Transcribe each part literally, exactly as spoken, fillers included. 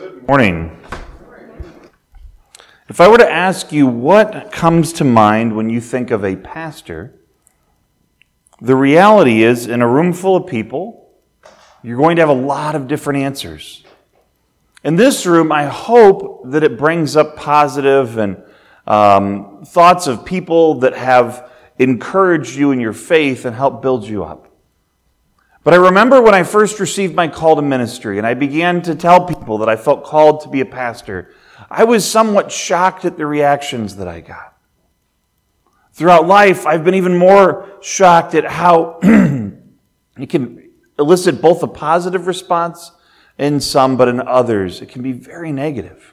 Good morning. If I were to ask you what comes to mind when you think of a pastor, the reality is, in a room full of people, you're going to have a lot of different answers. In this room, I hope that it brings up positive and um, thoughts of people that have encouraged you in your faith and helped build you up. But I remember when I first received my call to ministry and I began to tell people that I felt called to be a pastor, I was somewhat shocked at the reactions that I got. Throughout life, I've been even more shocked at how it can elicit both a positive response in some, but in others, it can be very negative.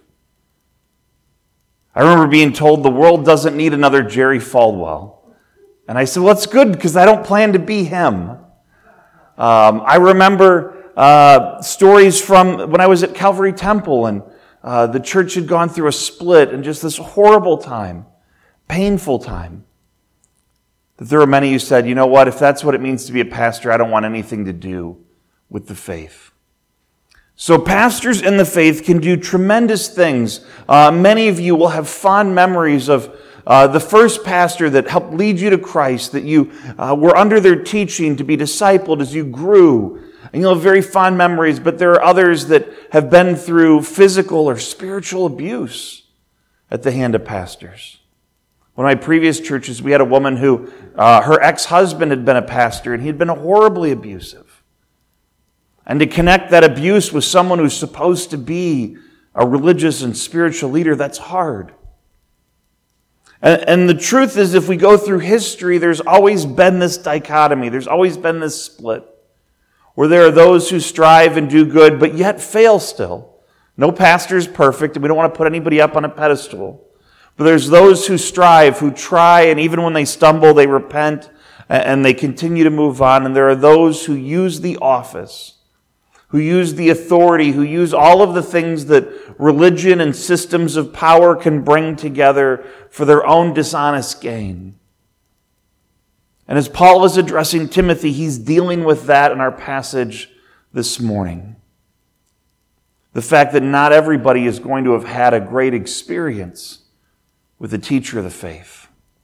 I remember being told the world doesn't need another Jerry Falwell. And I said, well, that's good because I don't plan to be him. Um, I remember uh, stories from when I was at Calvary Temple and uh, the church had gone through a split and just this horrible time, painful time. That there were many who said, you know what, if that's what it means to be a pastor, I don't want anything to do with the faith. So pastors in the faith can do tremendous things. Uh, many of you will have fond memories of Uh, the first pastor that helped lead you to Christ, that you uh, were under their teaching to be discipled as you grew. And you'll have very fond memories, but there are others that have been through physical or spiritual abuse at the hand of pastors. One of my previous churches, we had a woman who, uh, her ex-husband had been a pastor, and he had been horribly abusive. And to connect that abuse with someone who's supposed to be a religious and spiritual leader, that's hard. And the truth is, if we go through history, there's always been this dichotomy. There's always been this split where there are those who strive and do good, but yet fail still. No pastor is perfect, and we don't want to put anybody up on a pedestal. But there's those who strive, who try, and even when they stumble, they repent, and they continue to move on. And there are those who use the office, who use the authority, who use all of the things that religion and systems of power can bring together for their own dishonest gain. And as Paul is addressing Timothy, he's dealing with that in our passage this morning. The fact that not everybody is going to have had a great experience with a teacher of the faith.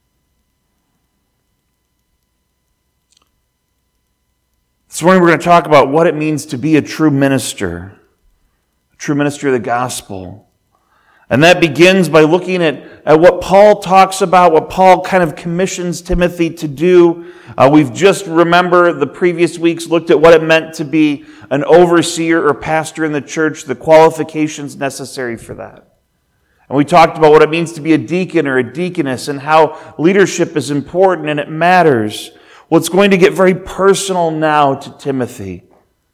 This morning we're going to talk about what it means to be a true minister, a true minister of the gospel. And that begins by looking at, at what Paul talks about, what Paul kind of commissions Timothy to do. Uh, we've just, remember, the previous weeks looked at what it meant to be an overseer or pastor in the church, the qualifications necessary for that. And we talked about what it means to be a deacon or a deaconess and how leadership is important and it matters. Well, it's going to get very personal now to Timothy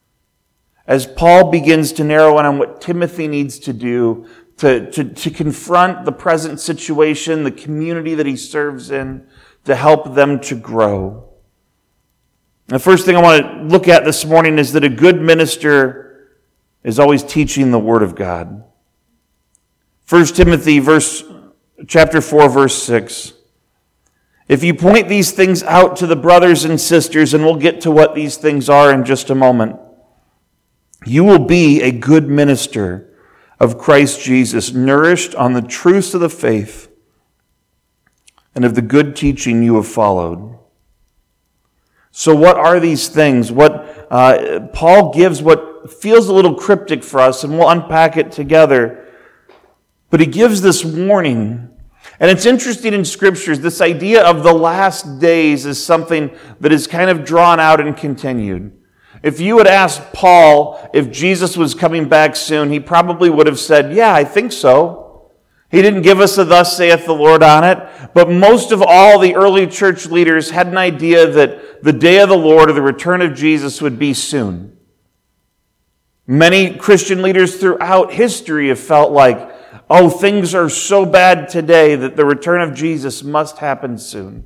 as Paul begins to narrow in on what Timothy needs to do to, to, to confront the present situation, the community that he serves in, to help them to grow. The first thing I want to look at this morning is that a good minister is always teaching the Word of God. First Timothy verse, chapter four, verse six. If you point these things out to the brothers and sisters, and we'll get to what these things are in just a moment, you will be a good minister of Christ Jesus, nourished on the truths of the faith and of the good teaching you have followed. So what are these things? What uh, Paul gives what feels a little cryptic for us, and we'll unpack it together. But he gives this warning. And it's interesting in scriptures, this idea of the last days is something that is kind of drawn out and continued. If you had asked Paul if Jesus was coming back soon, he probably would have said, yeah, I think so. He didn't give us a thus saith the Lord on it, but most of all the early church leaders had an idea that the day of the Lord or the return of Jesus would be soon. Many Christian leaders throughout history have felt like, oh, things are so bad today that the return of Jesus must happen soon.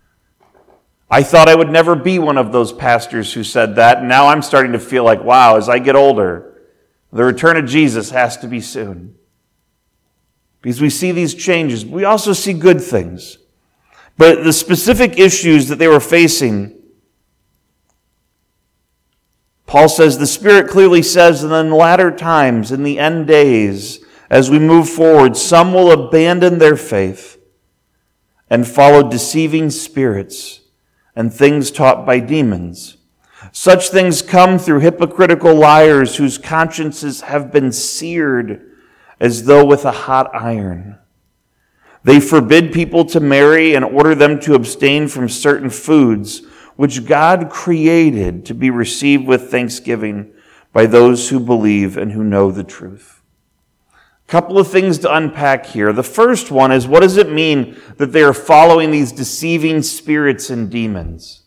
I thought I would never be one of those pastors who said that, and now I'm starting to feel like, wow, as I get older, the return of Jesus has to be soon. Because we see these changes. We also see good things. But the specific issues that they were facing, Paul says, the Spirit clearly says that in the latter times, in the end days, as we move forward, some will abandon their faith and follow deceiving spirits and things taught by demons. Such things come through hypocritical liars whose consciences have been seared as though with a hot iron. They forbid people to marry and order them to abstain from certain foods which God created to be received with thanksgiving by those who believe and who know the truth. A couple of things to unpack here. The first one is, what does it mean that they are following these deceiving spirits and demons?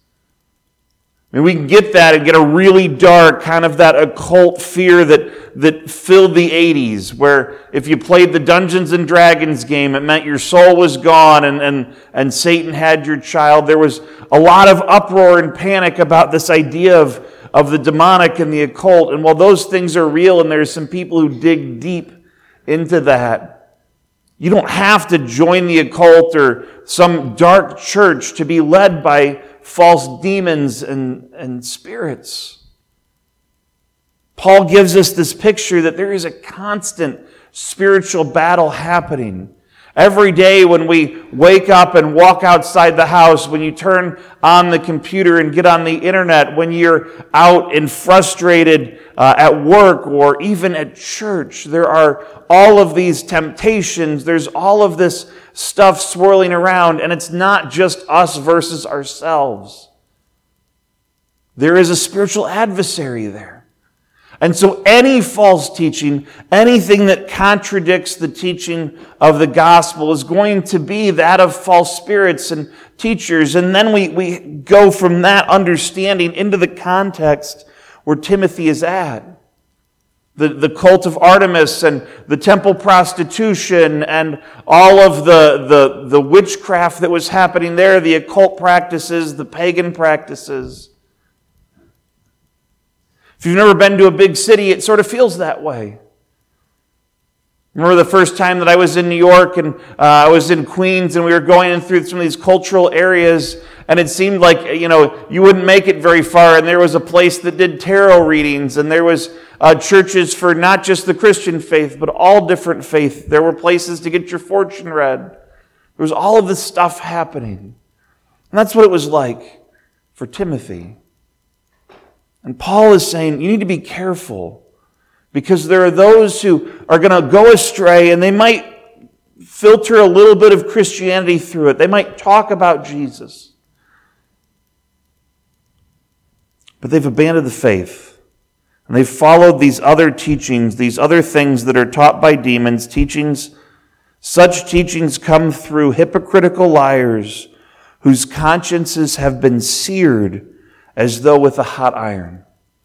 I mean, we can get that and get a really dark, kind of that occult fear that, that filled the eighties, where if you played the Dungeons and Dragons game, it meant your soul was gone and, and, and Satan had your child. There was a lot of uproar and panic about this idea of, of the demonic and the occult. And while those things are real, and there's some people who dig deep into that, you don't have to join the occult or some dark church to be led by false demons and, and spirits. Paul gives us this picture that there is a constant spiritual battle happening. Every day when we wake up and walk outside the house, when you turn on the computer and get on the internet, when you're out and frustrated uh, at work or even at church, there are all of these temptations. There's all of this stuff swirling around, and it's not just us versus ourselves. There is a spiritual adversary there. And so any false teaching, anything that contradicts the teaching of the gospel is going to be that of false spirits and teachers. And then we, we go from that understanding into the context where Timothy is at. The, the cult of Artemis and the temple prostitution and all of the, the, the witchcraft that was happening there, the occult practices, the pagan practices. If you've never been to a big city, it sort of feels that way. Remember the first time that I was in New York and uh, I was in Queens and we were going in through some of these cultural areas, and it seemed like, you know, you wouldn't make it very far, and there was a place that did tarot readings, and there was uh, churches for not just the Christian faith, but all different faith. There were places to get your fortune read. There was all of this stuff happening. And that's what it was like for Timothy. And Paul is saying, you need to be careful, because there are those who are going to go astray, and they might filter a little bit of Christianity through it. They might talk about Jesus, but they've abandoned the faith, and they've followed these other teachings, these other things that are taught by demons, teachings. Such teachings come through hypocritical liars whose consciences have been seared as though with a hot iron.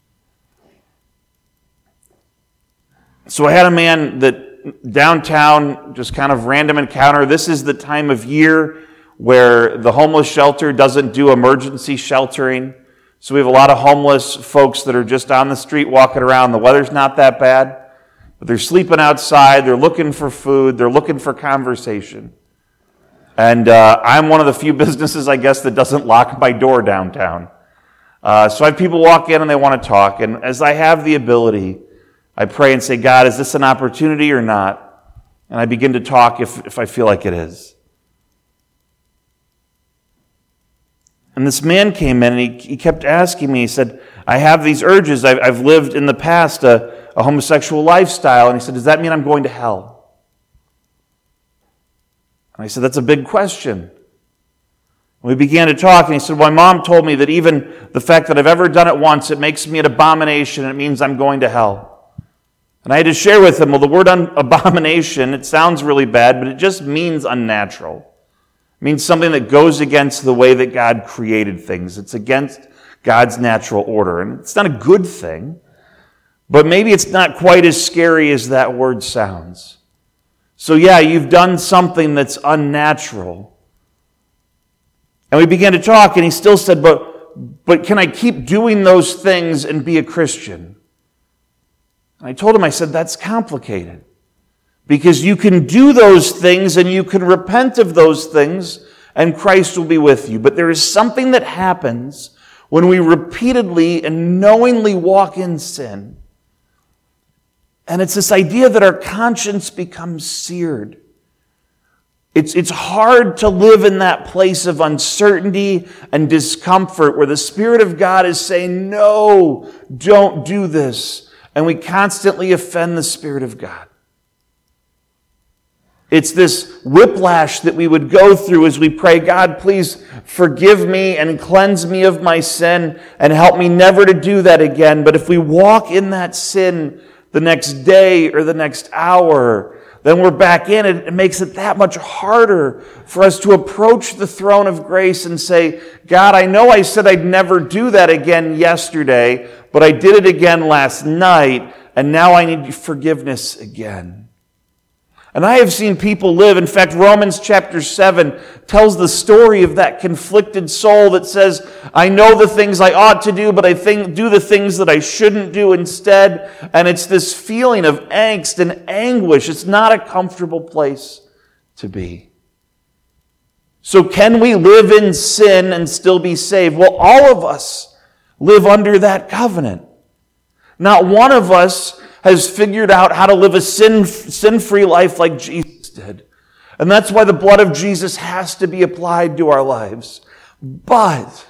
So I had a man that downtown, just kind of random encounter. This is the time of year where the homeless shelter doesn't do emergency sheltering. So we have a lot of homeless folks that are just on the street walking around. The weather's not that bad, but they're sleeping outside. They're looking for food. They're looking for conversation. And uh, I'm one of the few businesses, I guess, that doesn't lock my door downtown. Uh, so I have people walk in and they want to talk. And as I have the ability, I pray and say, God, is this an opportunity or not? And I begin to talk if, if I feel like it is. And this man came in and he, he kept asking me, he said, I have these urges. I've, I've lived in the past a, a homosexual lifestyle. And he said, does that mean I'm going to hell? And I said, that's a big question. We began to talk, and he said, well, my mom told me that even the fact that I've ever done it once, it makes me an abomination, and it means I'm going to hell. And I had to share with him, well, the word un- abomination, it sounds really bad, but it just means unnatural. It means something that goes against the way that God created things. It's against God's natural order. And it's not a good thing, but maybe it's not quite as scary as that word sounds. So yeah, you've done something that's unnatural. And we began to talk, and he still said, but, but can I keep doing those things and be a Christian? And I told him, I said, that's complicated. Because you can do those things and you can repent of those things and Christ will be with you. But there is something that happens when we repeatedly and knowingly walk in sin. And it's this idea that our conscience becomes seared. It's, it's hard to live in that place of uncertainty and discomfort where the Spirit of God is saying, no, don't do this. And we constantly offend the Spirit of God. It's this whiplash that we would go through as we pray, God, please forgive me and cleanse me of my sin and help me never to do that again. But if we walk in that sin the next day or the next hour, then we're back in it. It makes it that much harder for us to approach the throne of grace and say, God, I know I said I'd never do that again yesterday, but I did it again last night, and now I need forgiveness again. And I have seen people live. In fact, Romans chapter seven tells the story of that conflicted soul that says, I know the things I ought to do, but I think do the things that I shouldn't do instead. And it's this feeling of angst and anguish. It's not a comfortable place to be. So can we live in sin and still be saved? Well, all of us live under that covenant. Not one of us has figured out how to live a sin, sin-free life like Jesus did. And that's why the blood of Jesus has to be applied to our lives. But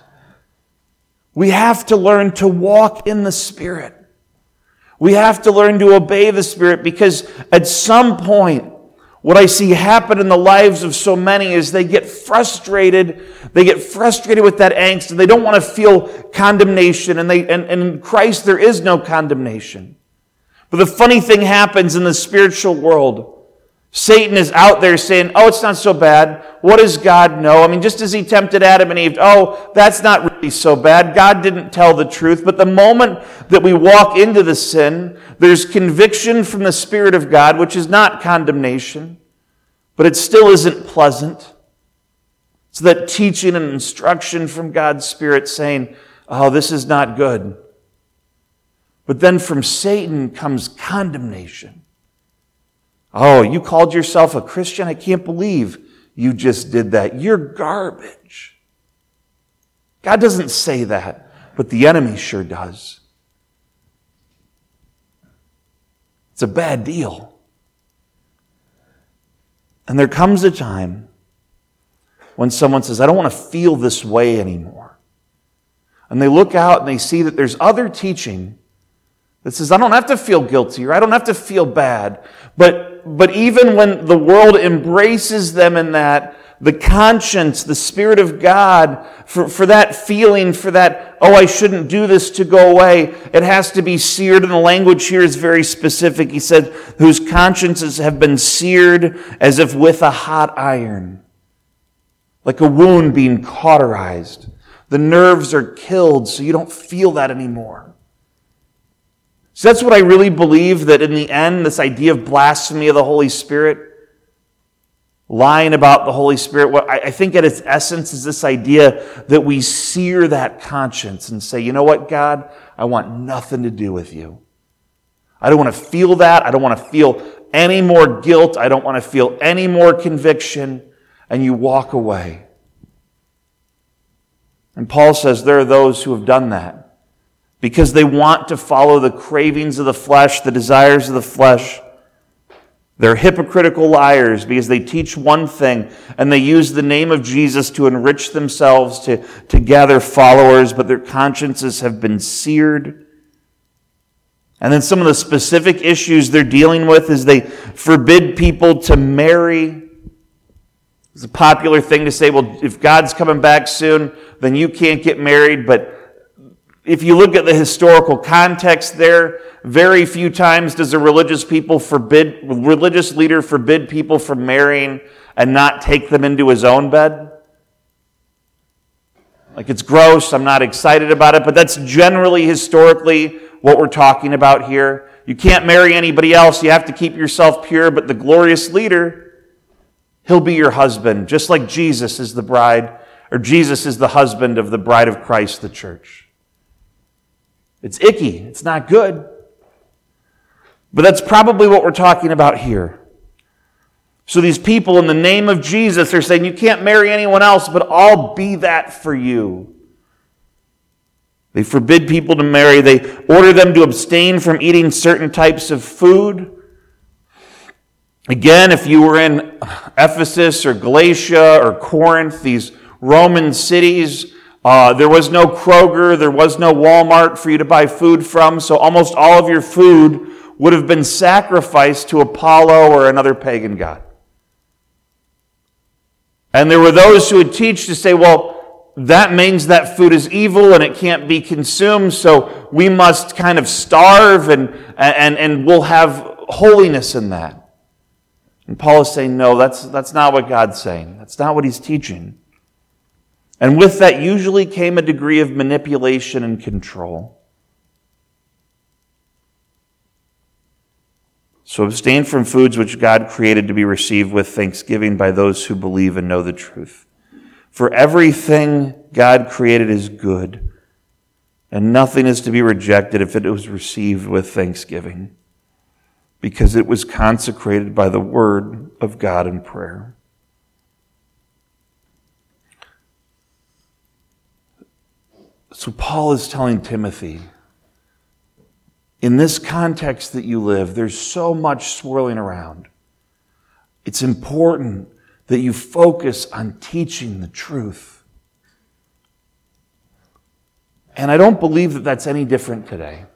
we have to learn to walk in the Spirit. We have to learn to obey the Spirit, because at some point, what I see happen in the lives of so many is they get frustrated. They get frustrated with that angst, and they don't want to feel condemnation. And, they, and, and in Christ, there is no condemnation. But the funny thing happens in the spiritual world. Satan is out there saying, oh, it's not so bad. What does God know? I mean, just as he tempted Adam and Eve, oh, that's not really so bad. God didn't tell the truth. But the moment that we walk into the sin, there's conviction from the Spirit of God, which is not condemnation, but it still isn't pleasant. It's that teaching and instruction from God's Spirit saying, oh, this is not good. But then from Satan comes condemnation. Oh, you called yourself a Christian? I can't believe you just did that. You're garbage. God doesn't say that, but the enemy sure does. It's a bad deal. And there comes a time when someone says, I don't want to feel this way anymore. And they look out and they see that there's other teaching that says, I don't have to feel guilty, or I don't have to feel bad. But, but even when the world embraces them in that, the conscience, the Spirit of God, for, for that feeling, for that, oh, I shouldn't do this to go away, it has to be seared. And the language here is very specific. He said, whose consciences have been seared as if with a hot iron, like a wound being cauterized. The nerves are killed, so you don't feel that anymore. So that's what I really believe, that in the end, this idea of blasphemy of the Holy Spirit, lying about the Holy Spirit, what I think at its essence is this idea that we sear that conscience and say, you know what, God, I want nothing to do with you. I don't want to feel that. I don't want to feel any more guilt. I don't want to feel any more conviction. And you walk away. And Paul says there are those who have done that, because they want to follow the cravings of the flesh, the desires of the flesh. They're hypocritical liars because they teach one thing and they use the name of Jesus to enrich themselves, to, to gather followers, but their consciences have been seared. And then some of the specific issues they're dealing with is they forbid people to marry. It's a popular thing to say, well, if God's coming back soon, then you can't get married, but if you look at the historical context there, very few times does a religious people forbid, religious leader forbid people from marrying and not take them into his own bed. Like, it's gross, I'm not excited about it, but that's generally historically what we're talking about here. You can't marry anybody else, you have to keep yourself pure, but the glorious leader, he'll be your husband, just like Jesus is the bride, or Jesus is the husband of the bride of Christ, the church. It's icky. It's not good. But that's probably what we're talking about here. So these people, in the name of Jesus, are saying, you can't marry anyone else, but I'll be that for you. They forbid people to marry. They order them to abstain from eating certain types of food. Again, if you were in Ephesus or Galatia or Corinth, these Roman cities, uh, there was no Kroger, there was no Walmart for you to buy food from, so almost all of your food would have been sacrificed to Apollo or another pagan god. And there were those who would teach to say, well, that means that food is evil and it can't be consumed, so we must kind of starve and, and, and we'll have holiness in that. And Paul is saying, no, that's, that's not what God's saying. That's not what he's teaching. And with that usually came a degree of manipulation and control. So abstain from foods which God created to be received with thanksgiving by those who believe and know the truth. For everything God created is good, and nothing is to be rejected if it was received with thanksgiving, because it was consecrated by the word of God in prayer. So Paul is telling Timothy, in this context that you live, there's so much swirling around. It's important that you focus on teaching the truth. And I don't believe that that's any different today.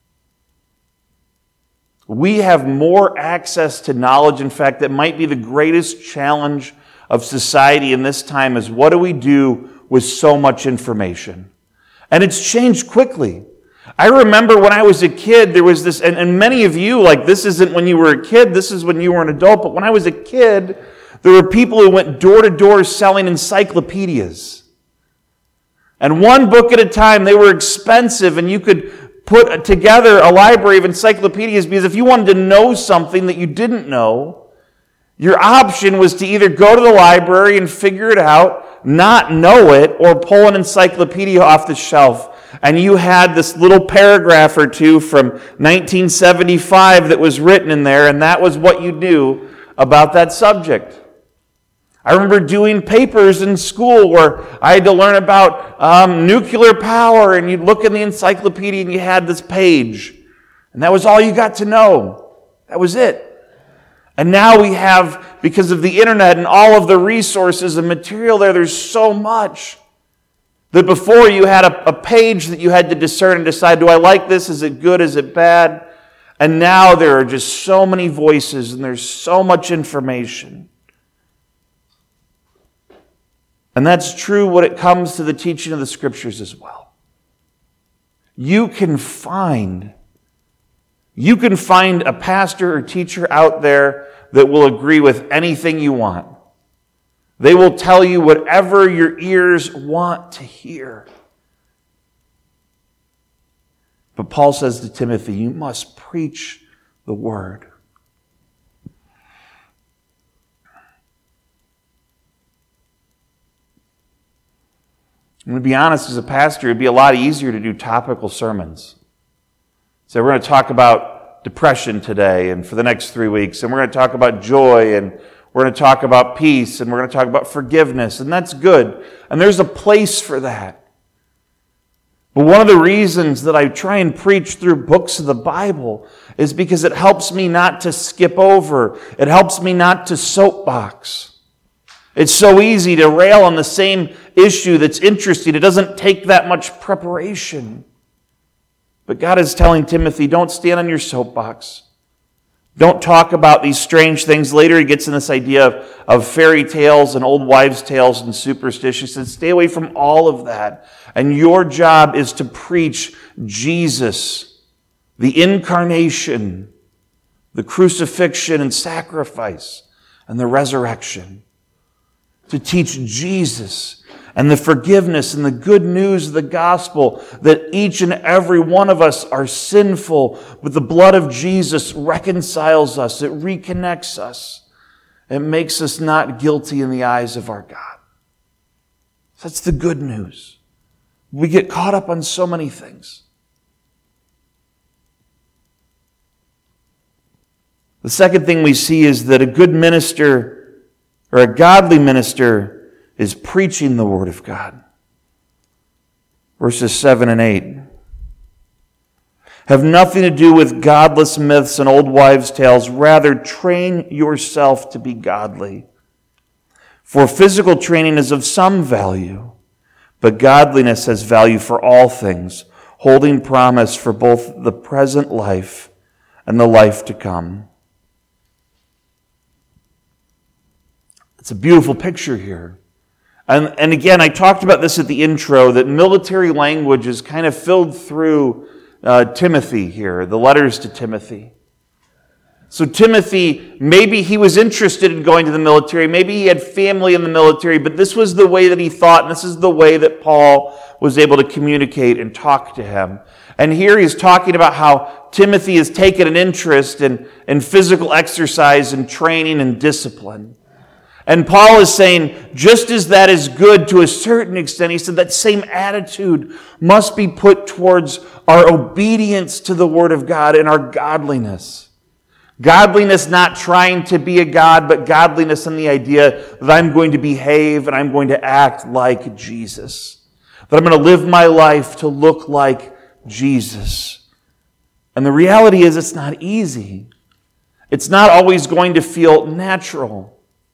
We have more access to knowledge. In fact, that might be the greatest challenge of society in this time is what do we do with so much information? And it's changed quickly. I remember when I was a kid, there was this, and, and many of you, like this isn't when you were a kid, this is when you were an adult, but when I was a kid, there were people who went door to door selling encyclopedias. And one book at a time, they were expensive, and you could put together a library of encyclopedias because if you wanted to know something that you didn't know, your option was to either go to the library and figure it out, not know it, or pull an encyclopedia off the shelf. And you had this little paragraph or two from nineteen seventy-five that was written in there, and that was what you knew about that subject. I remember doing papers in school where I had to learn about um, nuclear power, and you'd look in the encyclopedia and you had this page. And that was all you got to know. That was it. And now we have, because of the internet and all of the resources and material there, there's so much. That before you had a, a page that you had to discern and decide, do I like this? Is it good? Is it bad? And now there are just so many voices and there's so much information. And that's true when it comes to the teaching of the Scriptures as well. You can find, you can find a pastor or teacher out there that will agree with anything you want. They will tell you whatever your ears want to hear. But Paul says to Timothy, you must preach the word. I'm going to be honest, as a pastor, it'd be a lot easier to do topical sermons. So we're going to talk about depression today and for the next three weeks, and we're going to talk about joy, and we're going to talk about peace, and we're going to talk about forgiveness, and that's good. And there's a place for that. But one of the reasons that I try and preach through books of the Bible is because it helps me not to skip over. It helps me not to soapbox. It's so easy to rail on the same issue that's interesting. It doesn't take that much preparation. But God is telling Timothy, don't stand on your soapbox. Don't talk about these strange things. Later he gets in this idea of, of fairy tales and old wives' tales and superstitions. He says, stay away from all of that. And your job is to preach Jesus, the incarnation, the crucifixion and sacrifice, and the resurrection. To teach Jesus and the forgiveness and the good news of the gospel that each and every one of us are sinful, but the blood of Jesus reconciles us. It reconnects us. It makes us not guilty in the eyes of our God. That's the good news. We get caught up on so many things. The second thing we see is that a good minister or a godly minister is preaching the Word of God. verses seven and eight. Have nothing to do with godless myths and old wives' tales. Rather, train yourself to be godly. For physical training is of some value, but godliness has value for all things, holding promise for both the present life and the life to come. It's a beautiful picture here. And, and again, I talked about this at the intro, that military language is kind of filled through uh, Timothy here, the letters to Timothy. So Timothy, maybe he was interested in going to the military, maybe he had family in the military, but this was the way that he thought, and this is the way that Paul was able to communicate and talk to him. And here he's talking about how Timothy has taken an interest in, in physical exercise and training and discipline. And Paul is saying, just as that is good to a certain extent, he said that same attitude must be put towards our obedience to the Word of God and our godliness. Godliness not trying to be a God, but godliness in the idea that I'm going to behave and I'm going to act like Jesus. That I'm going to live my life to look like Jesus. And the reality is it's not easy. It's not always going to feel natural.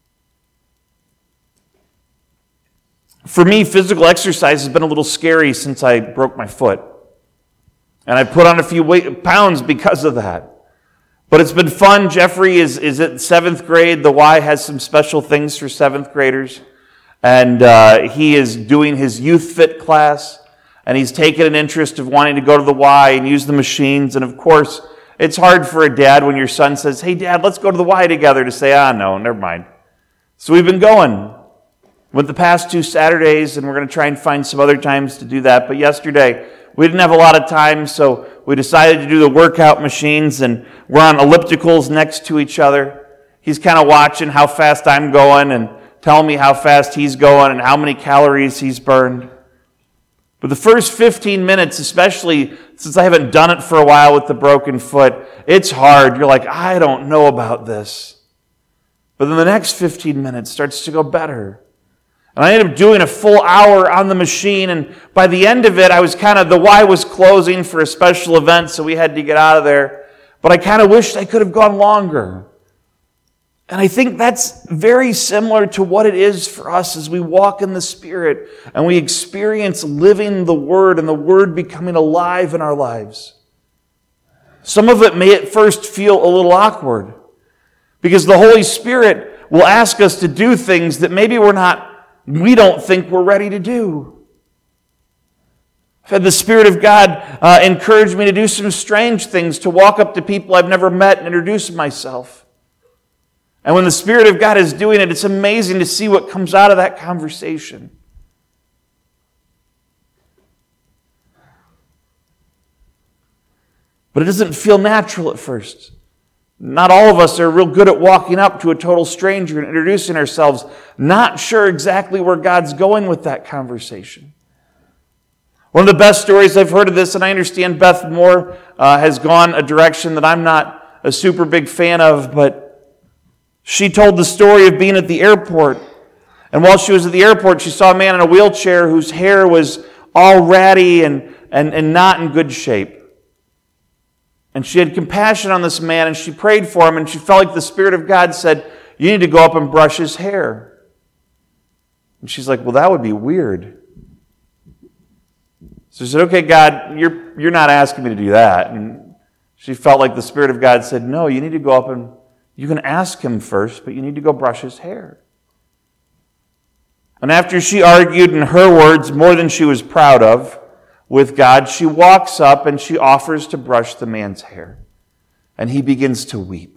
For me, physical exercise has been a little scary since I broke my foot. And I put on a few weight, pounds because of that. But it's been fun. Jeffrey is, is at seventh grade. The Y has some special things for seventh graders. And uh, he is doing his Youth Fit class. And he's taken an interest of wanting to go to the Y and use the machines. And of course, it's hard for a dad when your son says, hey, Dad, let's go to the Y together, to say, ah, no, never mind. So we've been going. Went the past two Saturdays, and we're going to try and find some other times to do that. But yesterday, we didn't have a lot of time, so we decided to do the workout machines, and we're on ellipticals next to each other. He's kind of watching how fast I'm going and telling me how fast he's going and how many calories he's burned. But the first fifteen minutes, especially since I haven't done it for a while with the broken foot, it's hard. You're like, I don't know about this. But then the next fifteen minutes starts to go better. And I ended up doing a full hour on the machine, and by the end of it, I was kind of, the Y was closing for a special event, so we had to get out of there. But I kind of wished I could have gone longer. And I think that's very similar to what it is for us as we walk in the Spirit and we experience living the Word and the Word becoming alive in our lives. Some of it may at first feel a little awkward because the Holy Spirit will ask us to do things that maybe we're not we don't think we're ready to do. I've had the Spirit of God uh, encourage me to do some strange things, to walk up to people I've never met and introduce myself. And when the Spirit of God is doing it, it's amazing to see what comes out of that conversation. But it doesn't feel natural at first. Not all of us are real good at walking up to a total stranger and introducing ourselves, not sure exactly where God's going with that conversation. One of the best stories I've heard of this, and I understand Beth Moore uh, has gone a direction that I'm not a super big fan of, but she told the story of being at the airport. And while she was at the airport, she saw a man in a wheelchair whose hair was all ratty and, and, and not in good shape. And she had compassion on this man, and she prayed for him, and she felt like the Spirit of God said, you need to go up and brush his hair. And she's like, well, that would be weird. So she said, okay, God, you're, you're not asking me to do that. And she felt like the Spirit of God said, no, you need to go up and, you can ask him first, but you need to go brush his hair. And after she argued, in her words, more than she was proud of, with God, she walks up and she offers to brush the man's hair. And he begins to weep.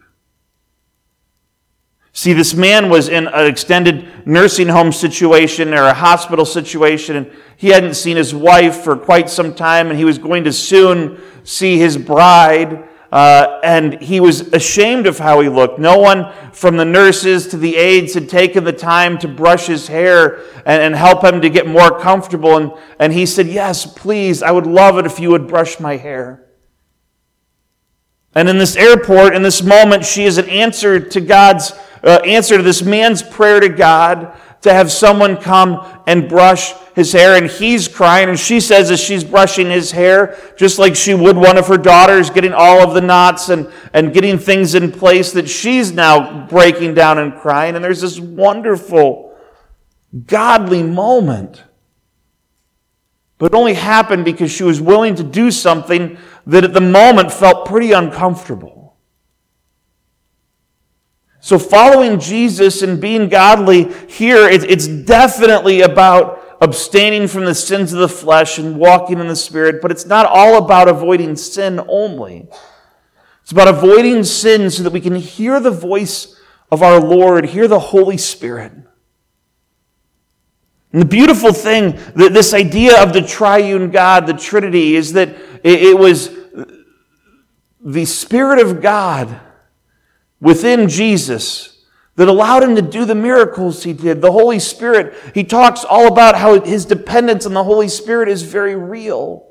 See, this man was in an extended nursing home situation or a hospital situation, and he hadn't seen his wife for quite some time, and he was going to soon see his bride. Uh, and he was ashamed of how he looked. No one from the nurses to the aides had taken the time to brush his hair and, and help him to get more comfortable. And, and he said, yes, please, I would love it if you would brush my hair. And in this airport, in this moment, she is an answer to God's, uh, answer to this man's prayer to God to have someone come and brush his hair, and he's crying, and she says as she's brushing his hair, just like she would one of her daughters, getting all of the knots and, and getting things in place, that she's now breaking down and crying, and there's this wonderful, godly moment. But it only happened because she was willing to do something that at the moment felt pretty uncomfortable. So following Jesus and being godly here, it's definitely about abstaining from the sins of the flesh and walking in the Spirit, but it's not all about avoiding sin only. It's about avoiding sin so that we can hear the voice of our Lord, hear the Holy Spirit. And the beautiful thing, this idea of the triune God, the Trinity, is that it was the Spirit of God within Jesus that allowed him to do the miracles he did. The Holy Spirit, he talks all about how his dependence on the Holy Spirit is very real.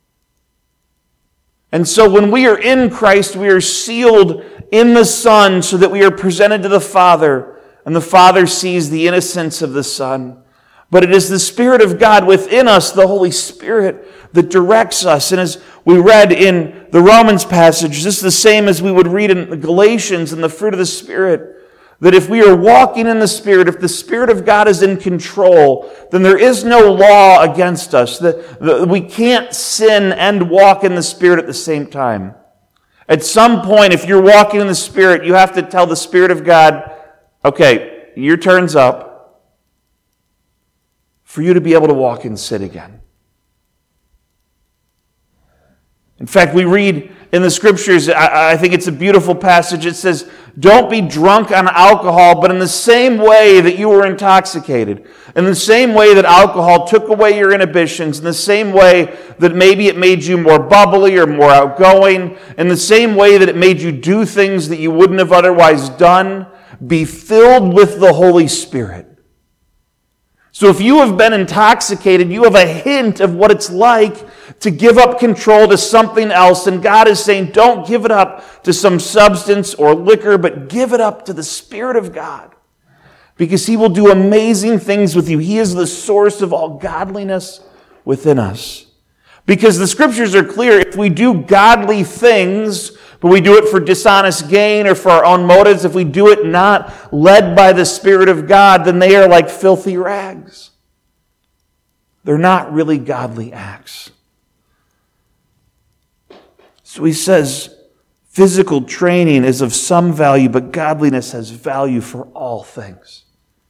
And so when we are in Christ, we are sealed in the Son so that we are presented to the Father, and the Father sees the innocence of the Son. But it is the Spirit of God within us, the Holy Spirit, that directs us. And as we read in the Romans passage, this is the same as we would read in the Galatians and the fruit of the Spirit, that if we are walking in the Spirit, if the Spirit of God is in control, then there is no law against us. That, that we can't sin and walk in the Spirit at the same time. At some point, if you're walking in the Spirit, you have to tell the Spirit of God, okay, your turn's up, for you to be able to walk in sin again. In fact, we read in the Scriptures, I, I think it's a beautiful passage. It says, don't be drunk on alcohol, but in the same way that you were intoxicated, in the same way that alcohol took away your inhibitions, in the same way that maybe it made you more bubbly or more outgoing, in the same way that it made you do things that you wouldn't have otherwise done, be filled with the Holy Spirit. So if you have been intoxicated, you have a hint of what it's like to give up control to something else. And God is saying, don't give it up to some substance or liquor, but give it up to the Spirit of God. Because He will do amazing things with you. He is the source of all godliness within us. Because the Scriptures are clear, if we do godly things, but we do it for dishonest gain or for our own motives, if we do it not led by the Spirit of God, then they are like filthy rags. They're not really godly acts. So he says, physical training is of some value, but godliness has value for all things.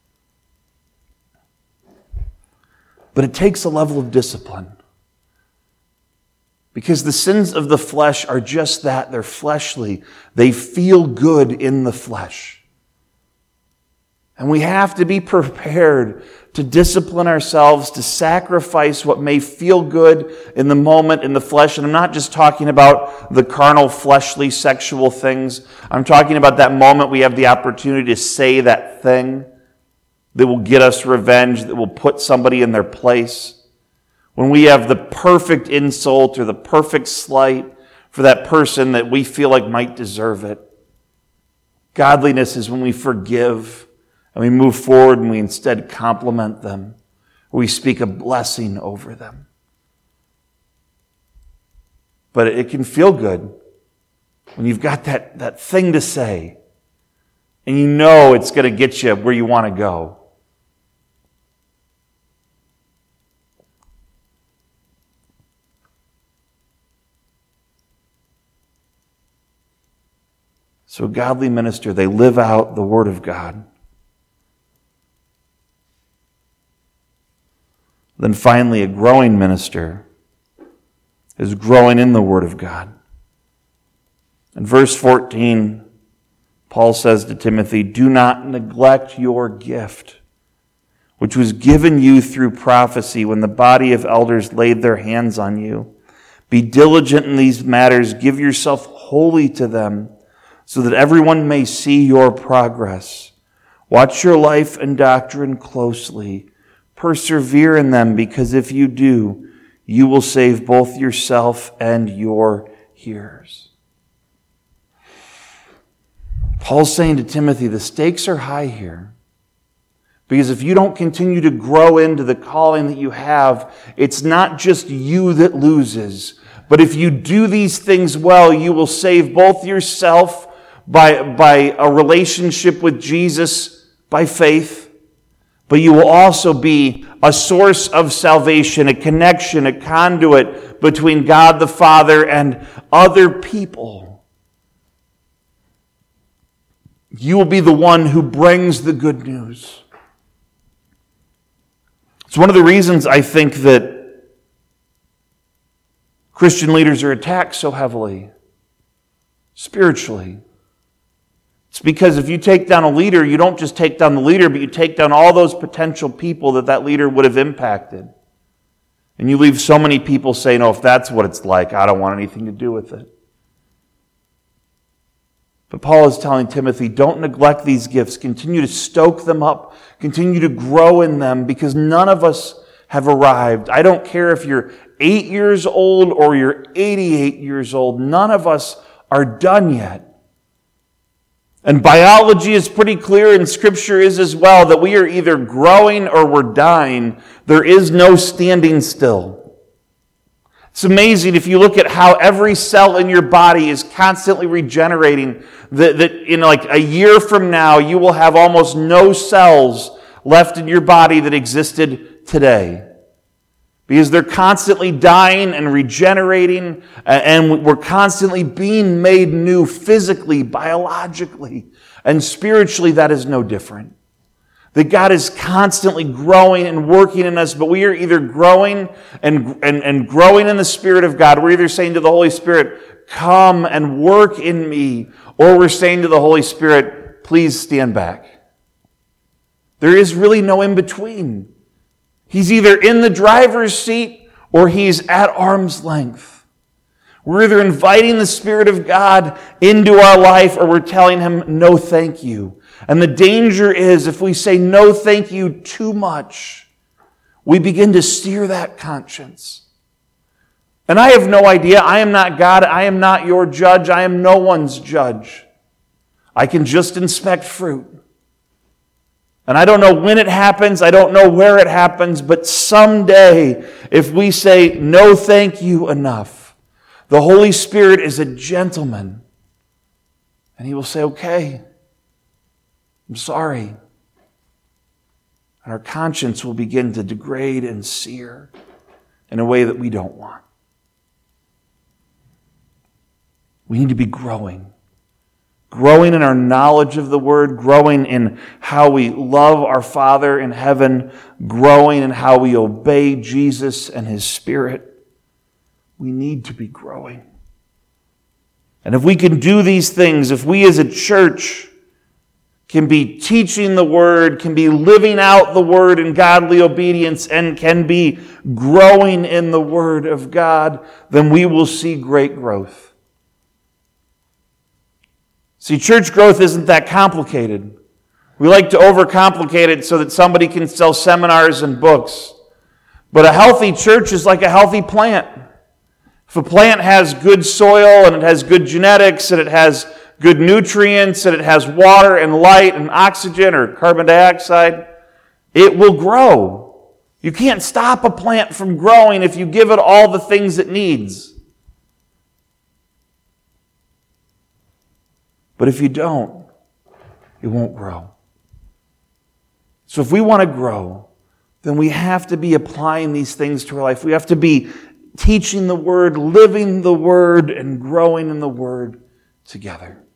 But it takes a level of discipline. Because the sins of the flesh are just that. They're fleshly. They feel good in the flesh. And we have to be prepared to discipline ourselves, to sacrifice what may feel good in the moment in the flesh. And I'm not just talking about the carnal, fleshly, sexual things. I'm talking about that moment we have the opportunity to say that thing that will get us revenge, that will put somebody in their place. When we have the perfect insult or the perfect slight for that person that we feel like might deserve it. Godliness is when we forgive and we move forward and we instead compliment them, or we speak a blessing over them. But it can feel good when you've got that, that thing to say and you know it's going to get you where you want to go. So a godly minister, they live out the Word of God. Then finally, a growing minister is growing in the Word of God. In verse fourteen, Paul says to Timothy, do not neglect your gift, which was given you through prophecy when the body of elders laid their hands on you. Be diligent in these matters. Give yourself wholly to them, so that everyone may see your progress. Watch your life and doctrine closely. Persevere in them, because if you do, you will save both yourself and your hearers. Paul's saying to Timothy, the stakes are high here. Because if you don't continue to grow into the calling that you have, it's not just you that loses. But if you do these things well, you will save both yourself by, by a relationship with Jesus by faith, but you will also be a source of salvation, a connection, a conduit between God the Father and other people. You will be the one who brings the good news. It's one of the reasons I think that Christian leaders are attacked so heavily, spiritually. It's because if you take down a leader, you don't just take down the leader, but you take down all those potential people that that leader would have impacted. And you leave so many people saying, oh, if that's what it's like, I don't want anything to do with it. But Paul is telling Timothy, don't neglect these gifts. Continue to stoke them up. Continue to grow in them, because none of us have arrived. I don't care if you're eight years old or you're eighty-eight years old. None of us are done yet. And biology is pretty clear, and Scripture is as well, that we are either growing or we're dying. There is no standing still. It's amazing if you look at how every cell in your body is constantly regenerating, that, that in like a year from now, you will have almost no cells left in your body that existed today. Because they're constantly dying and regenerating, and we're constantly being made new physically, biologically, and spiritually. That is no different. That God is constantly growing and working in us, but we are either growing and, and, and growing in the Spirit of God. We're either saying to the Holy Spirit, come and work in me, or we're saying to the Holy Spirit, please stand back. There is really no in between. He's either in the driver's seat or he's at arm's length. We're either inviting the Spirit of God into our life or we're telling him, no thank you. And the danger is if we say no thank you too much, we begin to steer that conscience. And I have no idea. I am not God. I am not your judge. I am no one's judge. I can just inspect fruit. And I don't know when it happens, I don't know where it happens, but someday, if we say no thank you enough, the Holy Spirit is a gentleman. And he will say, okay, I'm sorry. And our conscience will begin to degrade and sear in a way that we don't want. We need to be growing. Growing in our knowledge of the Word, growing in how we love our Father in heaven, growing in how we obey Jesus and His Spirit. We need to be growing. And if we can do these things, if we as a church can be teaching the Word, can be living out the Word in godly obedience, and can be growing in the Word of God, then we will see great growth. See, church growth isn't that complicated. We like to overcomplicate it so that somebody can sell seminars and books. But a healthy church is like a healthy plant. If a plant has good soil and it has good genetics and it has good nutrients and it has water and light and oxygen or carbon dioxide, it will grow. You can't stop a plant from growing if you give it all the things it needs. But if you don't, it won't grow. So if we want to grow, then we have to be applying these things to our life. We have to be teaching the Word, living the Word, and growing in the Word together.